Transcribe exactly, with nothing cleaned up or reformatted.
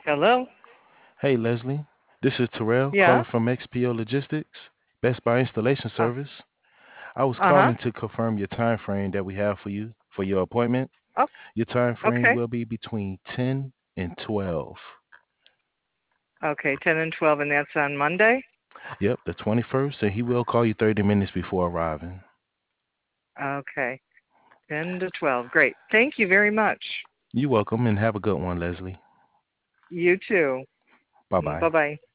Hello? Hey Leslie, this is Terrell Yeah? calling from X P O Logistics, Best Buy Installation Uh, Service. I was uh-huh. calling to confirm your time frame that we have for you for your appointment. Oh, Your time frame okay. will be between ten and twelve. Okay, ten and twelve, and that's on Monday? Yep, the twenty-first, and he will call you thirty minutes before arriving. Okay, ten to twelve. Great. Thank you very much. You're welcome and have a good one, Leslie. You too. Bye bye. Bye-bye.